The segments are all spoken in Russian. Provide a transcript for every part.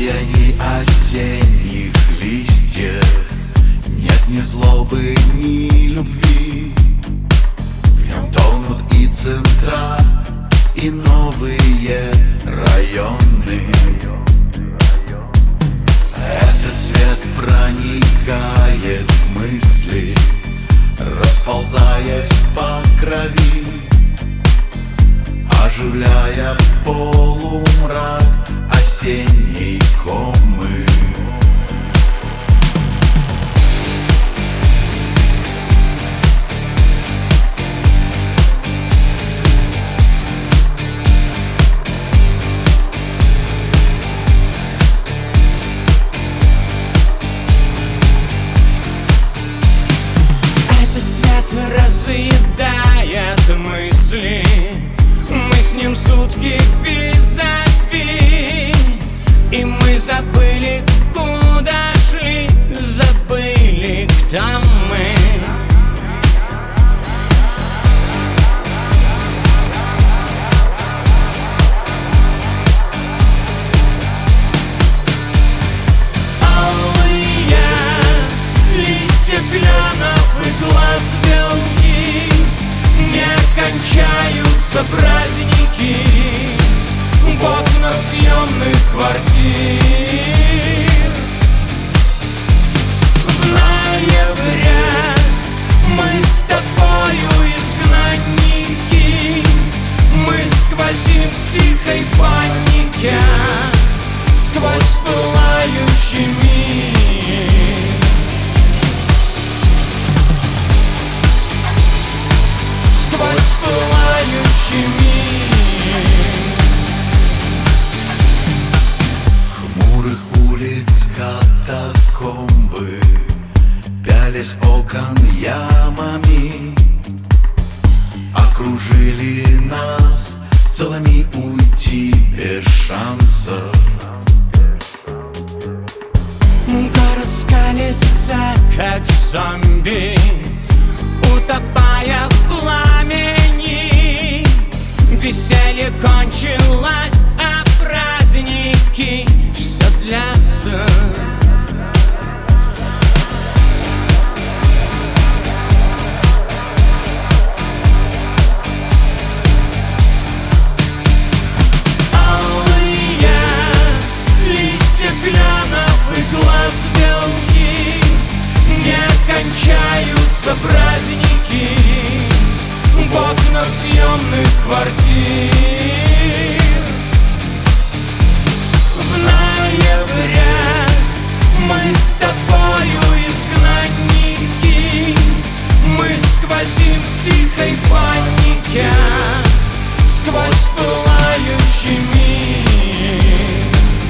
сиянии осенних листьев нет ни злобы, ни любви. В нем тонут и центра, и новые районы. Этот цвет проникает в мысли, расползаясь по крови, оживляя полумрак осенней комы. Этот цвет разъедает мысли, мы с ним сутки визави, и мы забыли, куда шли, забыли, кто мы. Алые листья кленов и глаз белки, не кончаются праздники в окнах съемных квартир. В ноябре мы с тобою изгнанники, мы сквозим в тихой панике сквозь пылающий мир. Сквозь пылающий мир. Хмурых улиц катакомбы пялись окон ямами, окружили нас, целыми уйти без шансов. Город скалится, как зомби, утопая в пламени. Веселье кончилось, а праздники все длятся. Алые листья кленов и глаз белки, не кончаются праздники в окнах съемных квартир. В ноябре мы с тобою изгнанники, мы сквозим в тихой панике сквозь пылающий мир.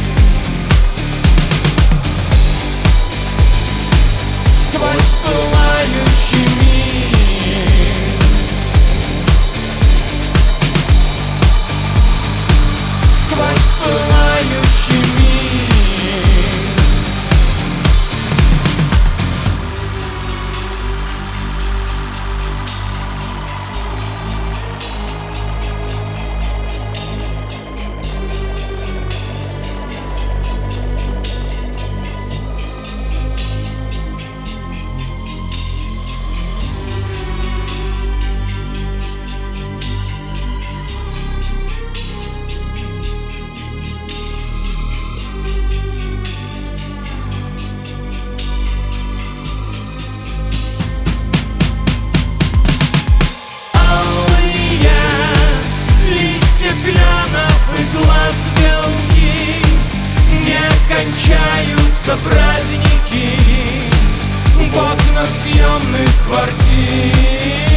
Сквозь пылающий мир. Сквозь пылающий мир. Кончаются праздники в окнах съемных квартир.